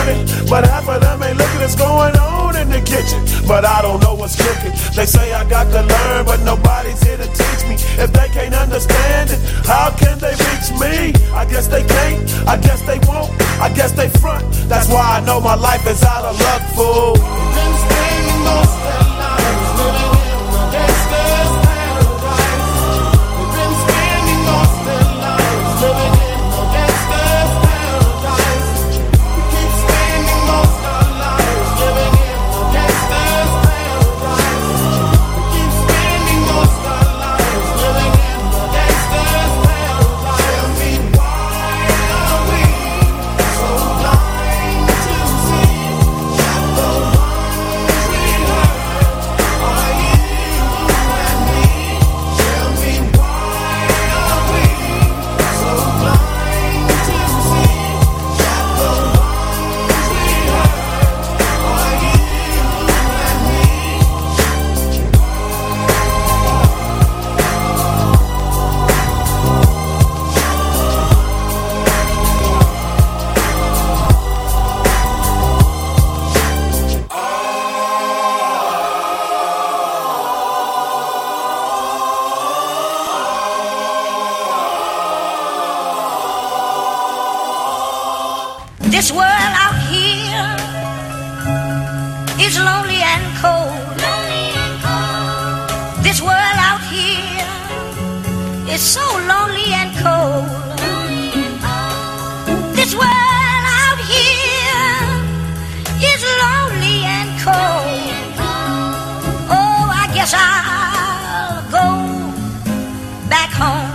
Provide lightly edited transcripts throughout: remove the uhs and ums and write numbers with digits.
money, but half of them ain't looking what's going on in the kitchen. But I don't know what's cooking. They say I got to learn, but nobody's here to teach me. If they can't understand it, how can they reach me? I guess they can't, I guess they won't, I guess they front. That's why I know my life is out of luck, fool. Been spending most of their lives living in the gangster's paradise. We've been spending most of their lives living in the gangster's paradise. We keep spending most of our lives living in the gangster's paradise. We keep spending most of our lives living in the gangster's paradise. Tell me why are we so blind to see that the ones we hurt are you and me? Tell me why are we so blind to see that the ones we hurt are you and me? This world out here is lonely and cold. This world out here is so lonely and cold. This world out here is lonely and cold. Oh, I guess I'll go back home.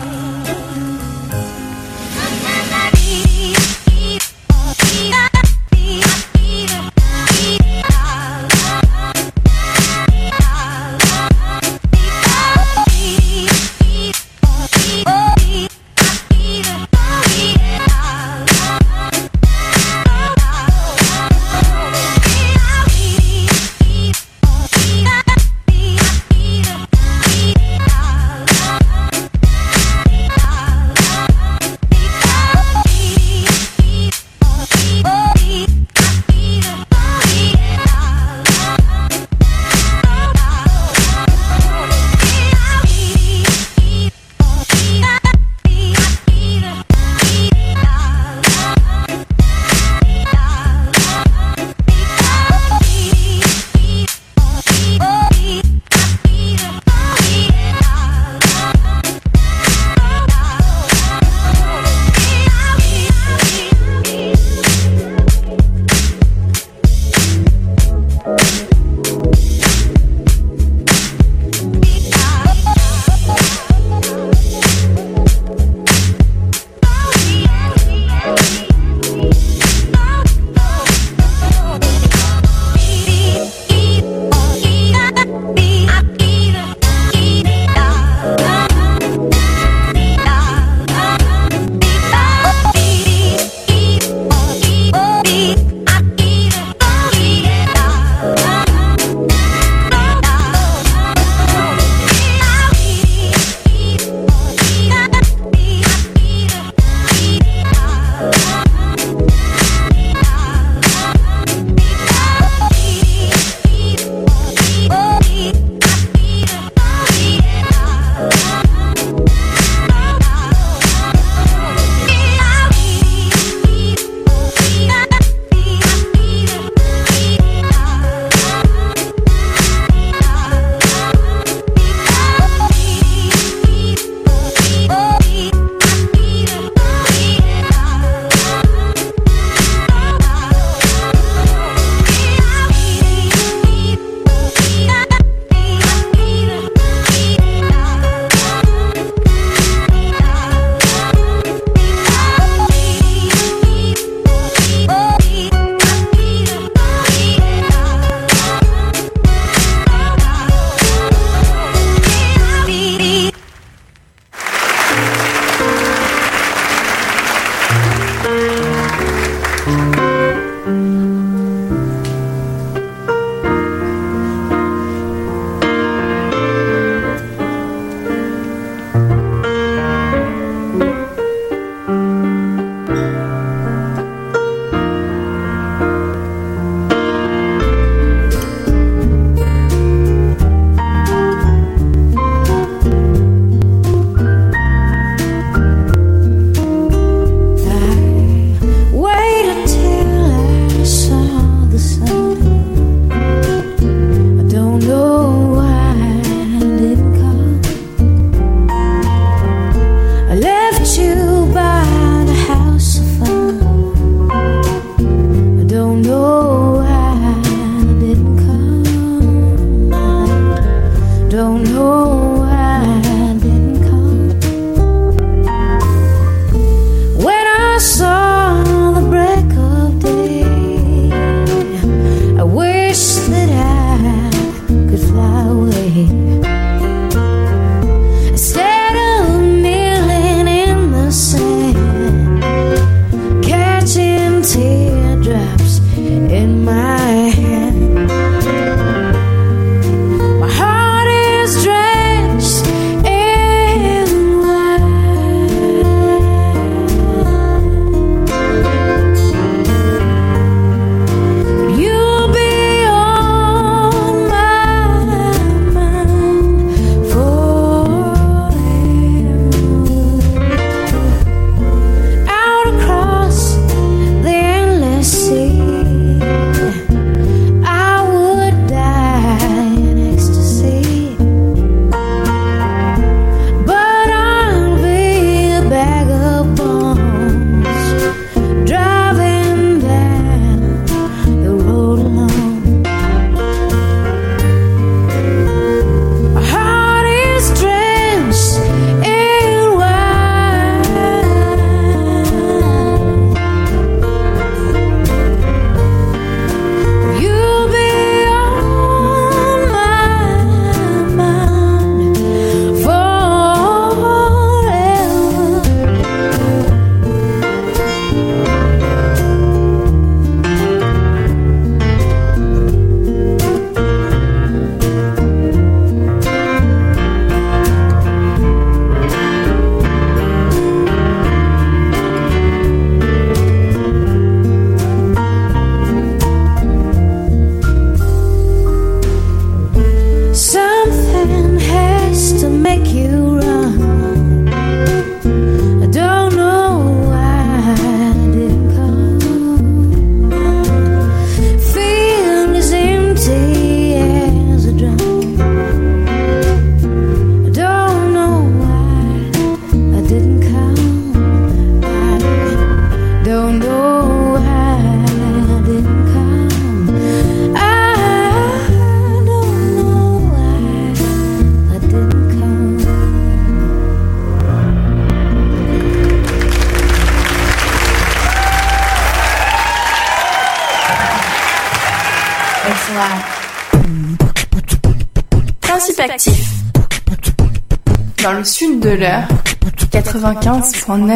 Principe actif. Dans le sud de l'heure, 95.9.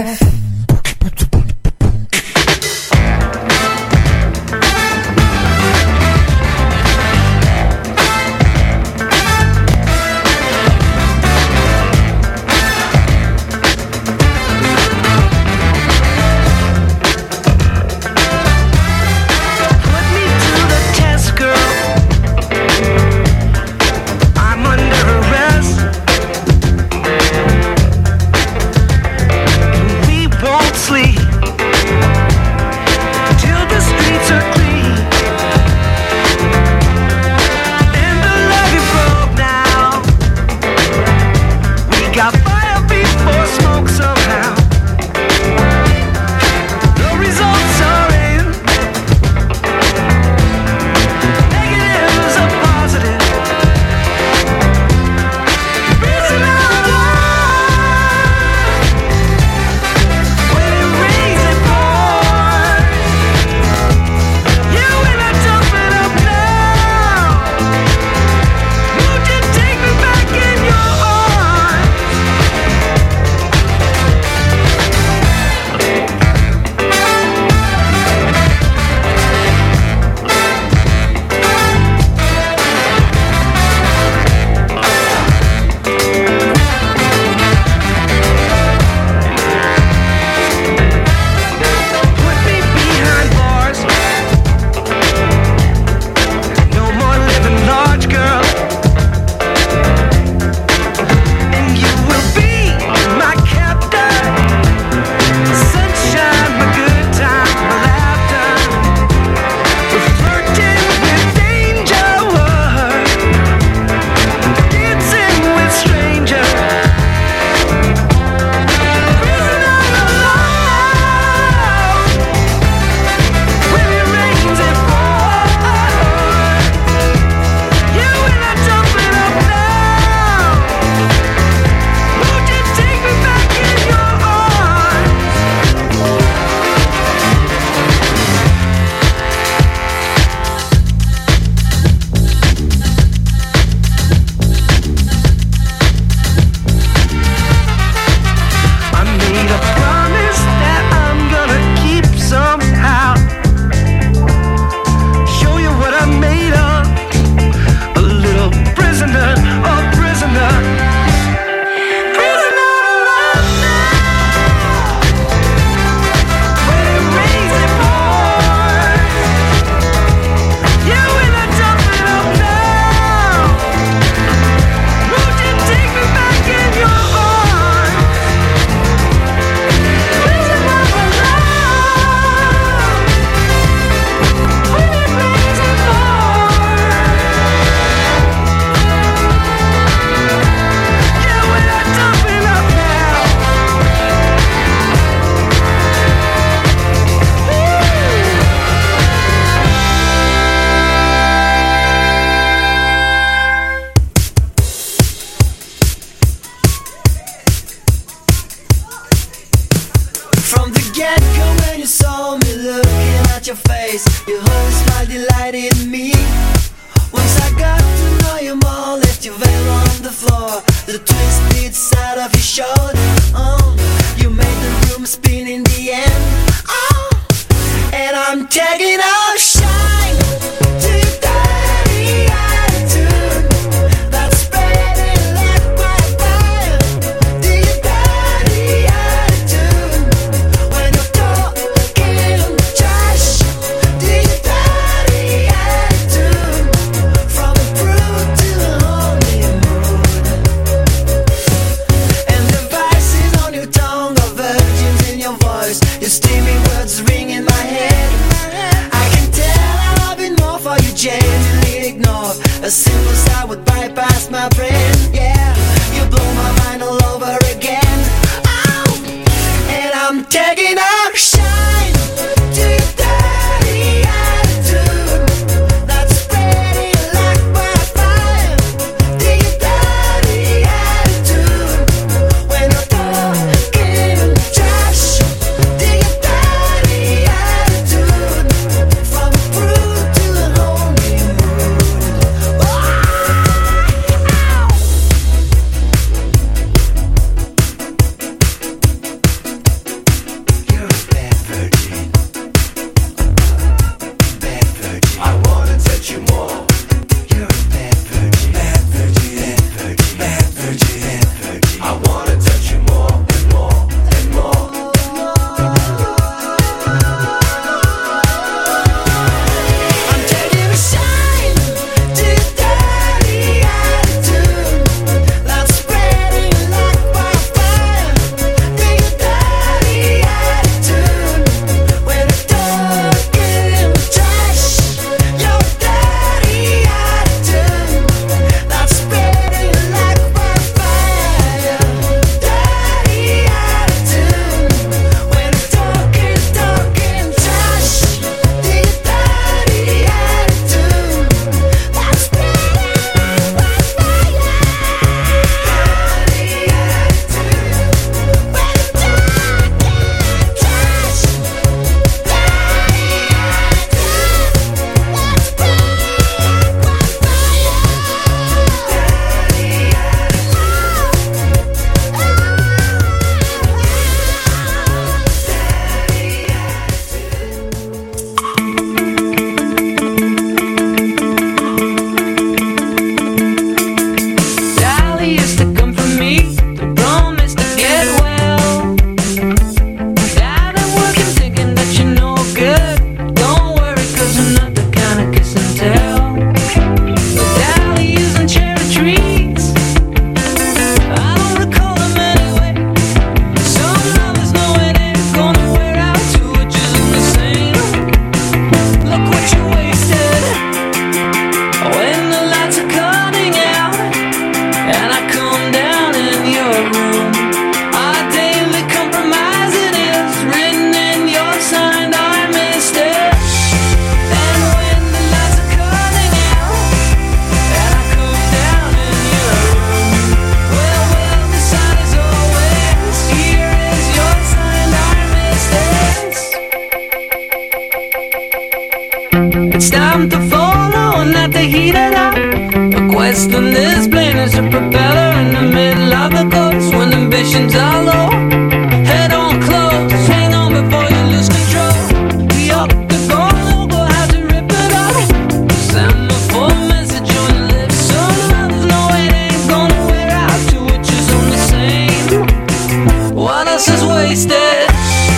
It's time to follow, not to heat it up. The question is plain as a propeller in the middle of the course when ambitions are low. Head on close, hang on before you lose control. Be up the goal, go how to rip it up. Semaphore message on your lips, so there's no it ain't gonna wear out. Two witches on the same. What else is wasted?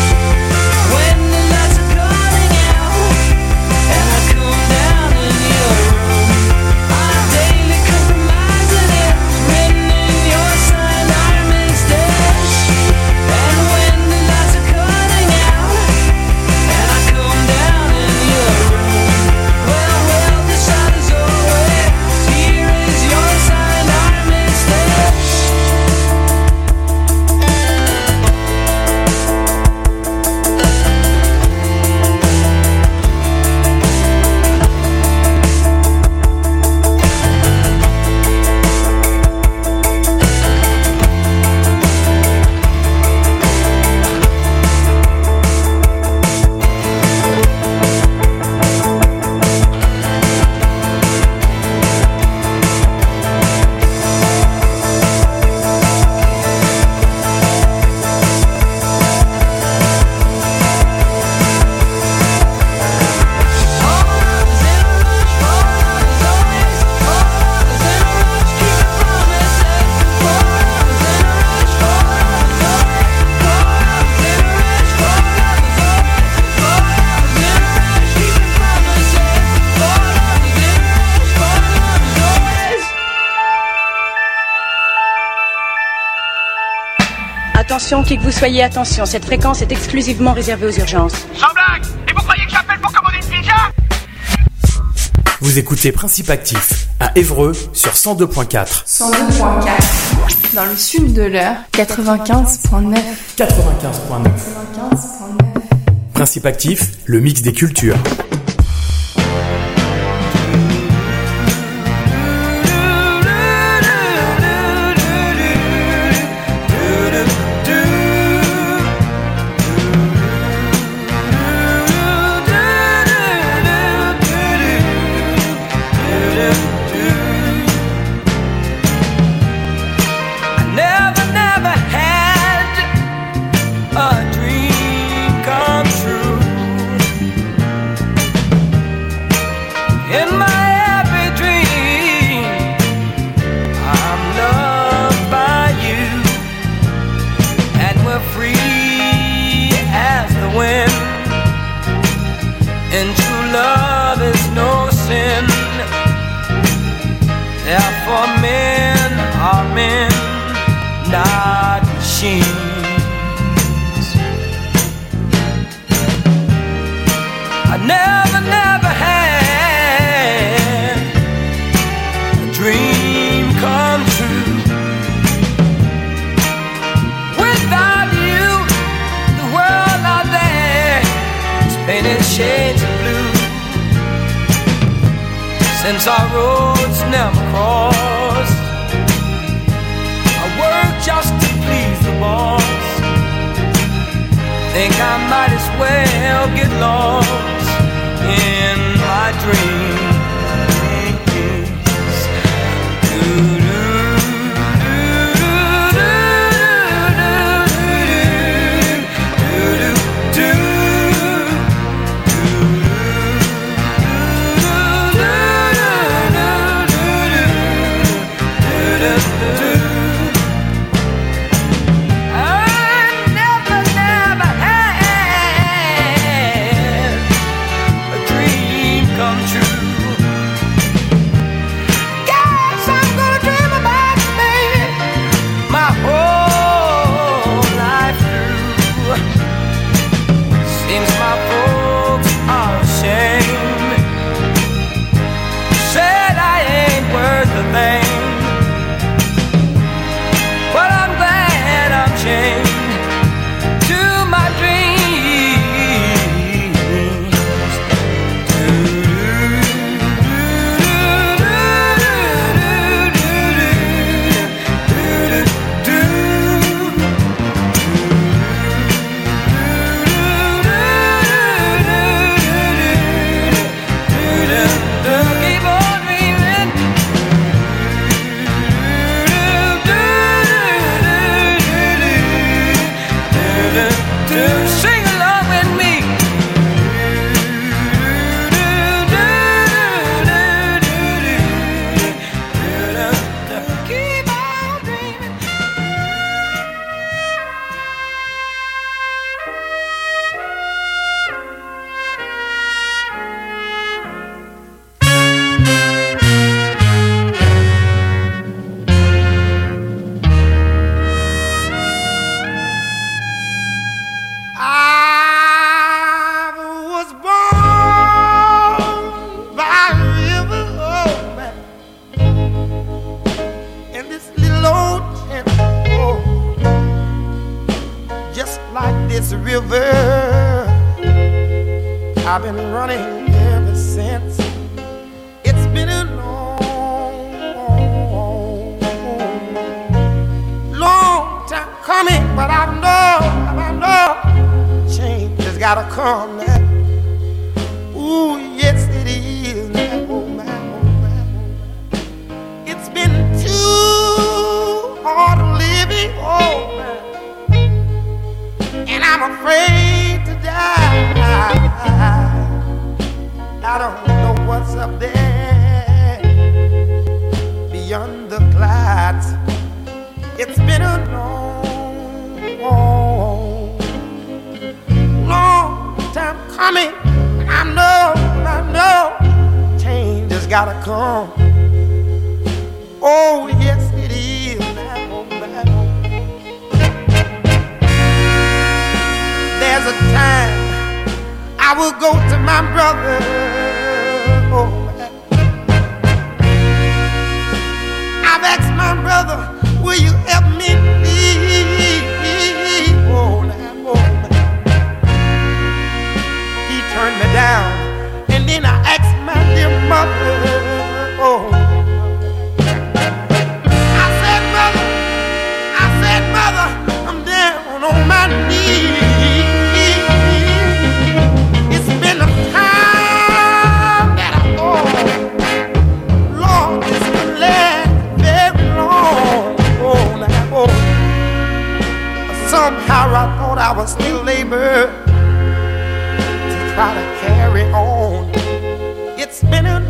Attention, qui que vous soyez, attention, cette fréquence est exclusivement réservée aux urgences. Sans blague! Et vous croyez que j'appelle pour commander une pizza? Vous écoutez Principe Actif à Évreux sur 102.4. 102.4. Dans le sud de l'heure, 95.9. 95.9. Principe Actif, le mix des cultures. Since our roads never crossed, I work just to please the boss. Think I might as well get lost in my dreams. I've been running ever since. It's been a long time coming, but I know change has gotta come now. Ooh, yes it is now. Oh my. It's been too hard living, oh man, and I'm afraid to die. I don't know what's up there beyond the clouds. It's been a long time coming. I know, change has gotta come. Oh yes it is now. There's a time I will go to my brother. Oh, I've asked my brother, will you help me please? Oh, he turned me down, and then I asked my dear mother. Oh, I said, mother, I'm down on my knees. It's been a time that I thought, Lord, this could last very long. Oh, somehow I thought I was still able to try to carry on. It's been a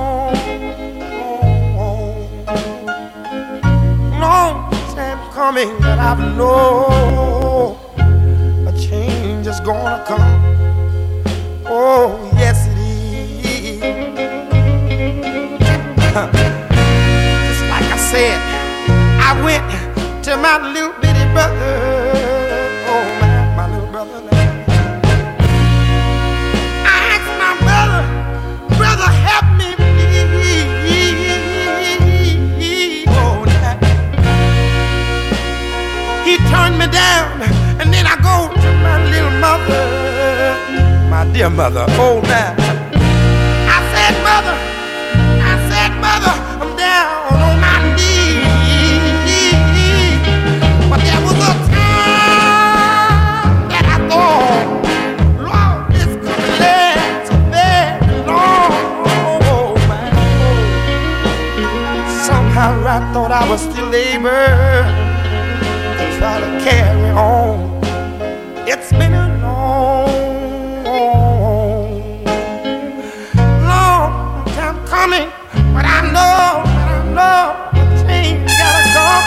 long time coming, but I know a change is gonna come. Oh, yes it is. Just like I said, I went to my little bitty brother. Oh, my little brother. I asked my brother, help me please. Oh, he turned me down, and then I go to my little mother, my dear mother. Oh, now I said, mother, I'm down on my knees. But there was a time that I thought, Lord, this could last so very long. Oh, man. Somehow I thought I was still able to try to carry on. It's been a long time coming, but I know change gotta come.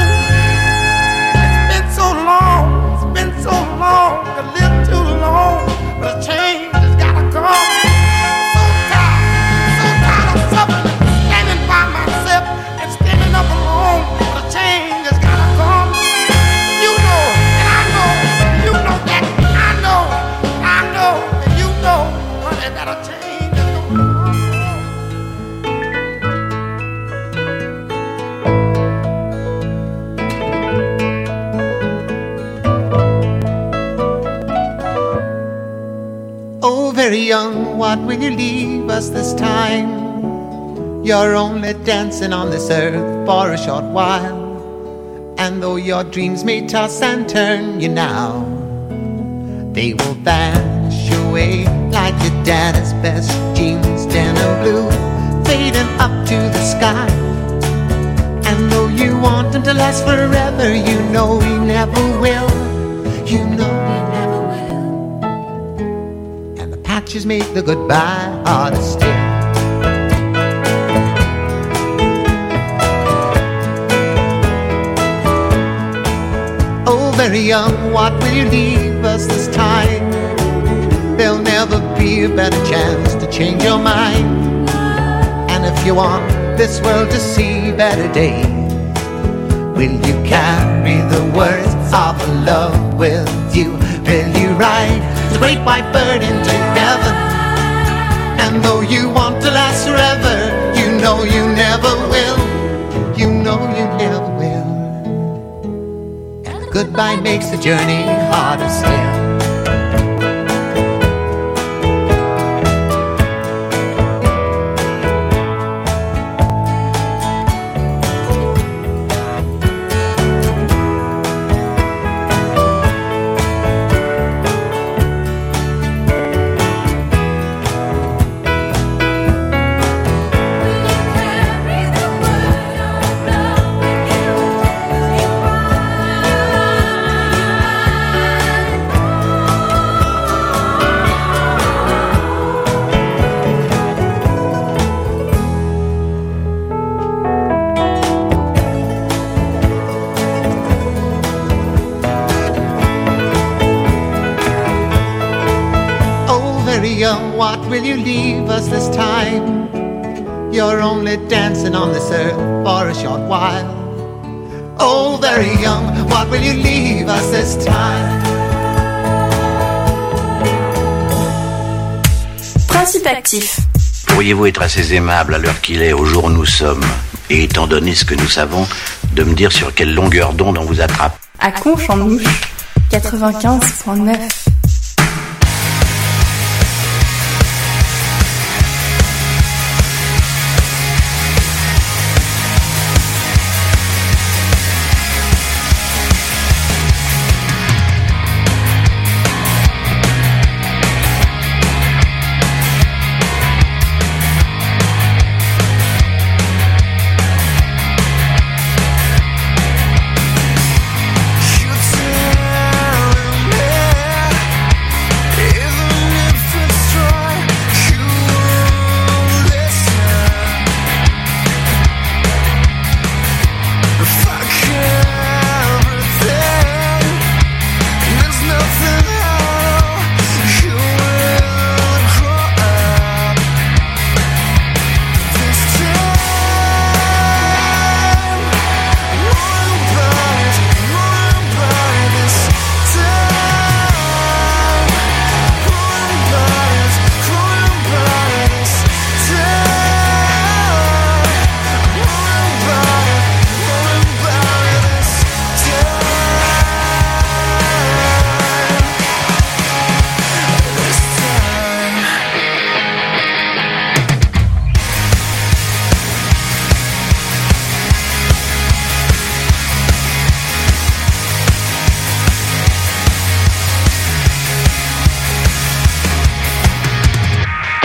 It's been so long, a little too long, but change has gotta come. So tired of suffering, standing by myself and standing up alone, but change has gotta come. You know, and I know, you know that, I know, and you know, honey, that a change is gonna come. Oh, very young, what will you leave us this time? You're only dancing on this earth for a short while, and though your dreams may toss and turn you now, they will vanish away like your daddy's best jeans, denim blue, fading up to the sky. And though you want them to last forever, you know he never will. You know he never will. And the patches make the goodbye harder still. Oh, very young, what will you leave us this time? There'll never be a better chance to change your mind. And if you want this world to see better days, will you carry the words of love with you? Will you ride the great white bird into heaven? And though you want to last forever, you know you never will. You know you never will. And goodbye makes the journey harder still. what will you leave us this time? You're only dancing on this earth for a short while. Oh, very young, what will you leave us this time? Principe actif. Pourriez-vous être assez aimable à l'heure qu'il est, au jour où nous sommes, et étant donné ce que nous savons, de me dire sur quelle longueur d'onde on vous attrape? À Conche en Ouche, 95.9.